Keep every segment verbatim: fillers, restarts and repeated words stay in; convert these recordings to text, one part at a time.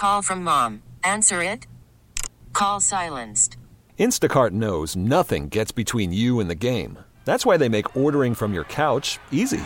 Call from mom. Answer it. Call silenced. Instacart knows nothing gets between you and the game. That's why they make ordering from your couch easy.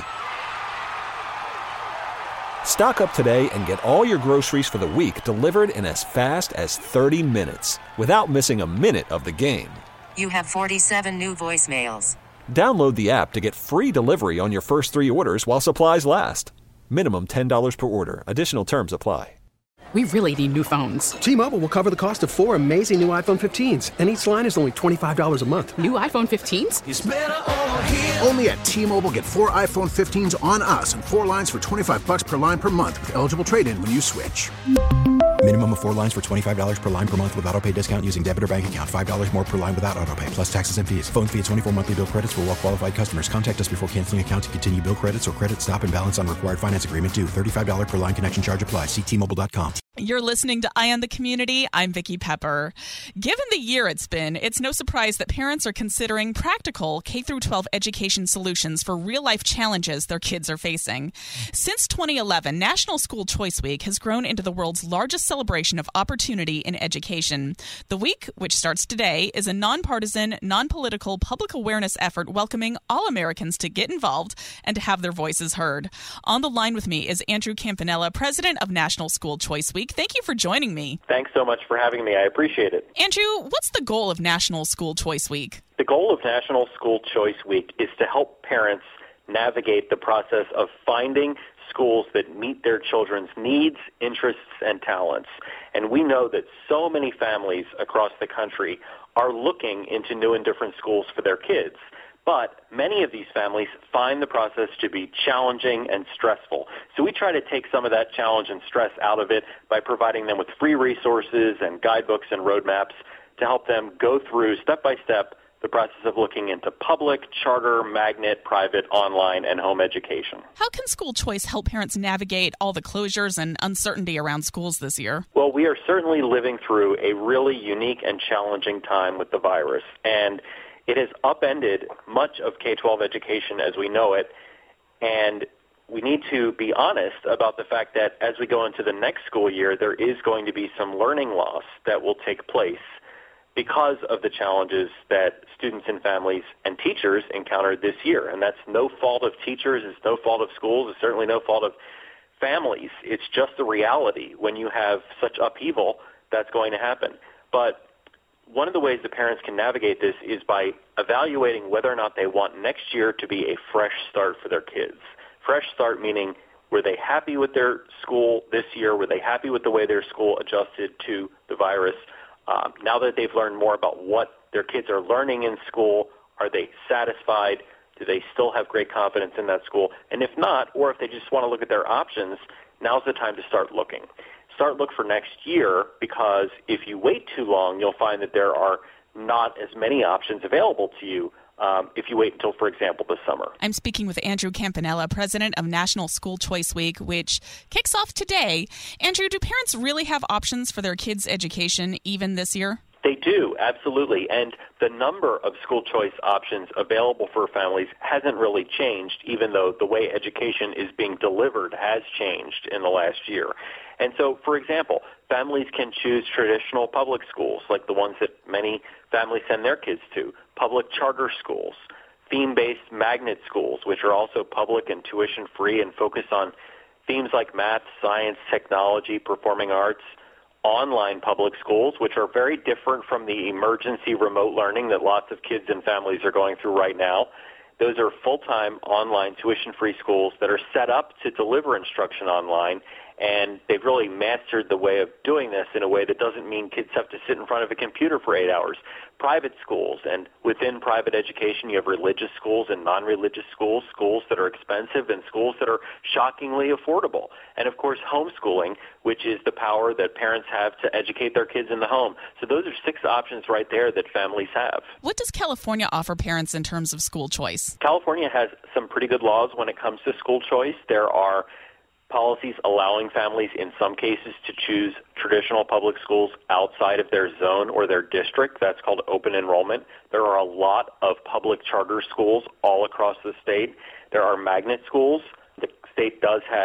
Stock up today and get all your groceries for the week delivered in as fast as thirty minutes without missing a minute of the game. You have forty-seven new voicemails. Download the app to get free delivery on your first three orders while supplies last. Minimum ten dollars per order. Additional terms apply. We really need new phones. T-Mobile will cover the cost of four amazing new iPhone fifteens, and each line is only twenty-five dollars a month. New iPhone fifteens? It's better over here. Only at T-Mobile, get four iPhone fifteens on us and four lines for twenty-five bucks per line per month with eligible trade-in when you switch. Minimum of four lines for twenty-five dollars per line per month with autopay discount using debit or bank account. five dollars more per line without autopay, plus taxes and fees. Phone fee at twenty-four monthly bill credits for well-qualified customers. Contact us before canceling account to continue bill credits or credit stop and balance on required finance agreement due. thirty-five dollars per line connection charge applies. See T Mobile dot com. You're listening to Eye on the Community. I'm Vicki Pepper. Given the year it's been, it's no surprise that parents are considering practical K through twelve education solutions for real-life challenges their kids are facing. Since twenty eleven, National School Choice Week has grown into the world's largest celebration of opportunity in education. The week, which starts today, is a nonpartisan, non-political public awareness effort welcoming all Americans to get involved and to have their voices heard. On the line with me is Andrew Campanella, president of National School Choice Week. Thank you for joining me. Thanks so much for having me. I appreciate it. Andrew, what's the goal of National School Choice Week? The goal of National School Choice Week is to help parents navigate the process of finding schools that meet their children's needs, interests, and talents. And we know that so many families across the country are looking into new and different schools for their kids. But many of these families find the process to be challenging and stressful. So we try to take some of that challenge and stress out of it by providing them with free resources and guidebooks and roadmaps to help them go through step by step the process of looking into public, charter, magnet, private, online, and home education. How can school choice help parents navigate all the closures and uncertainty around schools this year? Well, we are certainly living through a really unique and challenging time with the virus, and it has upended much of K twelve education as we know it, and we need to be honest about the fact that as we go into the next school year, there is going to be some learning loss that will take place because of the challenges that students and families and teachers encountered this year. And that's no fault of teachers, it's no fault of schools, it's certainly no fault of families. It's just the reality. When you have such upheaval, that's going to happen. But one of the ways the parents can navigate this is by evaluating whether or not they want next year to be a fresh start for their kids. Fresh start meaning, were they happy with their school this year? Were they happy with the way their school adjusted to the virus? Um, now that they've learned more about what their kids are learning in school, are they satisfied? Do they still have great confidence in that school? And if not, or if they just want to look at their options, now's the time to start looking. Start look for next year, because if you wait too long, you'll find that there are not as many options available to you um, if you wait until, for example, the summer. I'm speaking with Andrew Campanella, president of National School Choice Week, which kicks off today. Andrew, do parents really have options for their kids' education even this year? They do, absolutely. And the number of school choice options available for families hasn't really changed, even though the way education is being delivered has changed in the last year. And so, for example, families can choose traditional public schools, like the ones that many families send their kids to, public charter schools, theme-based magnet schools, which are also public and tuition-free and focus on themes like math, science, technology, performing arts, online public schools, which are very different from the emergency remote learning that lots of kids and families are going through right now. Those are full-time online tuition-free schools that are set up to deliver instruction online, and they've really mastered the way of doing this in a way that doesn't mean kids have to sit in front of a computer for eight hours. Private schools, and within private education, you have religious schools and non-religious schools, schools that are expensive and schools that are shockingly affordable. And, of course, homeschooling, which is the power that parents have to educate their kids in the home. So those are six options right there that families have. What does California offer parents in terms of school choice? California has some pretty good laws when it comes to school choice. There are policies allowing families in some cases to choose traditional public schools outside of their zone or their district. That's called open enrollment. There are a lot of public charter schools all across the state. There are magnet schools. The state does have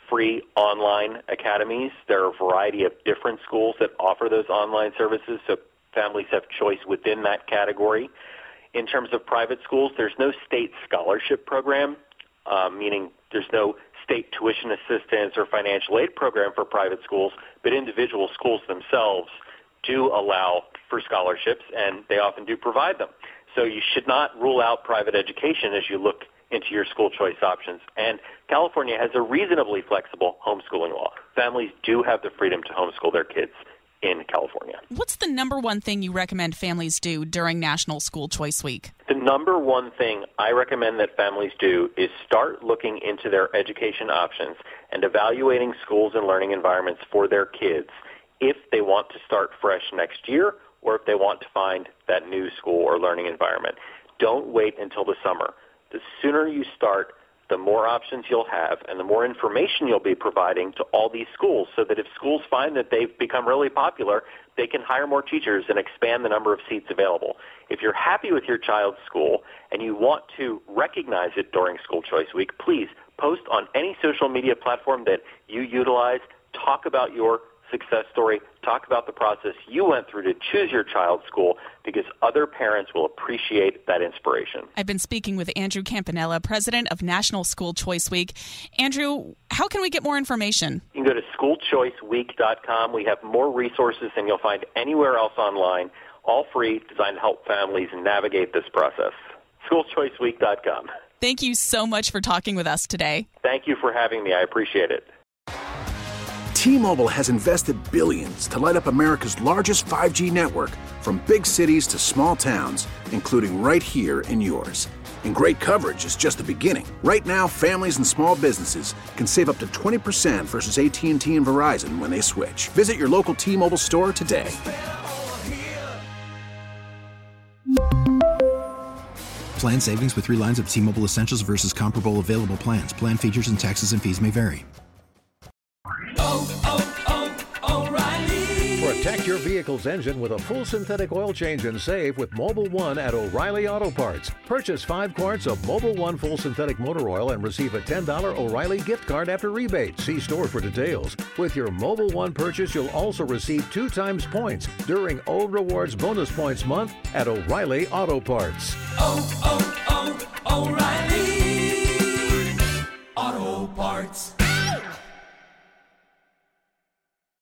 free online academies. There are a variety of different schools that offer those online services, so families have choice within that category. In terms of private schools, there's no state scholarship program, uh, meaning there's no state tuition assistance or financial aid program for private schools, but individual schools themselves do allow for scholarships, and they often do provide them. So you should not rule out private education as you look into your school choice options. And California has a reasonably flexible homeschooling law. Families do have the freedom to homeschool their kids in California. What's the number one thing you recommend families do during National School Choice Week? The number one thing I recommend that families do is start looking into their education options and evaluating schools and learning environments for their kids if they want to start fresh next year or if they want to find that new school or learning environment. Don't wait until the summer. The sooner you start, the more options you'll have and the more information you'll be providing to all these schools so that if schools find that they've become really popular, they can hire more teachers and expand the number of seats available. If you're happy with your child's school and you want to recognize it during School Choice Week, please post on any social media platform that you utilize, talk about your success story, talk about the process you went through to choose your child's school, because other parents will appreciate that inspiration. I've been speaking with Andrew Campanella, president of National School Choice Week. Andrew, how can we get more information? You can go to school choice week dot com. We have more resources than you'll find anywhere else online, all free, designed to help families navigate this process. school choice week dot com. Thank you so much for talking with us today. Thank you for having me. I appreciate it. T-Mobile has invested billions to light up America's largest five G network, from big cities to small towns, including right here in yours. And great coverage is just the beginning. Right now, families and small businesses can save up to twenty percent versus A T and T and Verizon when they switch. Visit your local T-Mobile store today. Plan savings with three lines of T-Mobile Essentials versus comparable available plans. Plan features and taxes and fees may vary. Protect your vehicle's engine with a full synthetic oil change and save with Mobil one at O'Reilly Auto Parts. Purchase five quarts of Mobil one full synthetic motor oil and receive a ten dollars O'Reilly gift card after rebate. See store for details. With your Mobil one purchase, you'll also receive two times points during O Rewards Bonus Points Month at O'Reilly Auto Parts. Oh, oh, oh, O'Reilly Auto Parts.